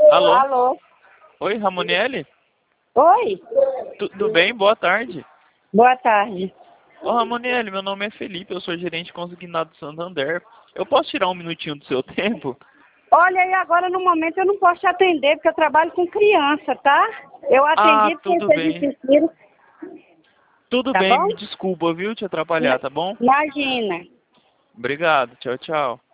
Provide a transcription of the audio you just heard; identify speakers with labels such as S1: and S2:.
S1: Alô?
S2: Alô?
S1: Oi, Ramoniele?
S2: Oi?
S1: Tudo bem? Boa tarde.
S2: Boa tarde.
S1: Ô, Ramoniele, meu nome é Felipe, eu sou gerente consignado do Santander. Eu posso tirar um minutinho do seu tempo?
S2: Olha, e agora no momento eu não posso te atender, porque eu trabalho com criança, tá? Eu
S1: Ah,
S2: atendi porque
S1: tudo
S2: você
S1: bem.
S2: desistiram,
S1: Tudo
S2: tá
S1: bem,
S2: bom?
S1: me desculpa, viu, te atrapalhar, tá bom?
S2: Imagina.
S1: Obrigado, tchau, tchau.